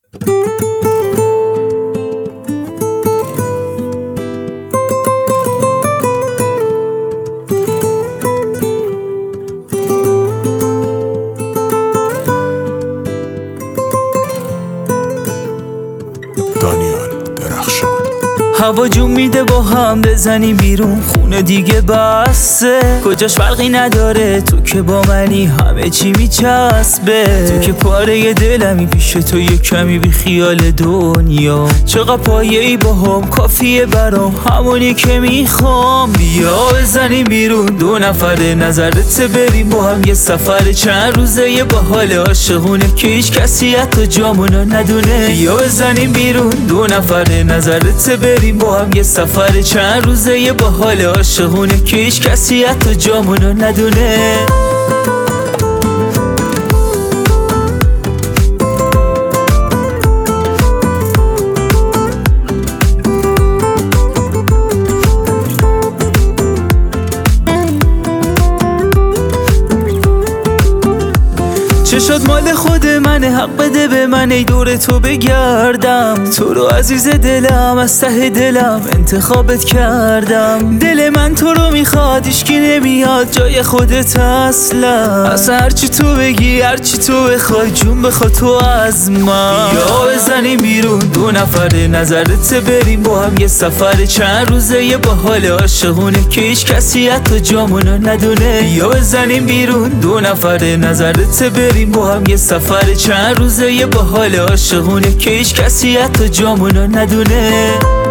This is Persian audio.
هوا جون میده با هم بزنیم بیرون، خونه دیگه بسته، کجاش فرقی نداره، تو که با منی همه چی میچسبه. تو که پاره دلمی، پیش تو یه کمی بی خیال دنیا، چقدر پایه‌ای با هم کافیه برام، همونی که میخوام. بیا بزنیم بیرون دو نفره، نظرت بریم با هم یه سفر چند روزه، یه باحال عاشقونه که هیچ کسی حتی جامونو ندونه. بیا بزنیم بیرون دو نفره، نظرت بریم با هم یه سفر چند روزه، یه باحال عاشقونه که هیچ کسی حتی جامونو ندونه. چشات مال خود منه، حق بده به من ای دور تو بگردم، تو رو عزیز دلم از ته دلم انتخابت کردم. دل من تو رو میخواد، هیچکی نمیاد جای خودت اصلا هرچی تو بگی هرچی تو بخوای، جون بخواد تو از من. بیا بزنیم بیرون دو نفره، نظرت بریم با هم یه سفر چند روزه، یه باحال عاشقونه که هیچ کسی حتی جامونو ندونه. بیا بزنیم بیرون دو نفره، نظرت بریم با هم یه سفر چند روزه، یه باحال عاشقونه که هیچ کسی حتی جامونو ندونه.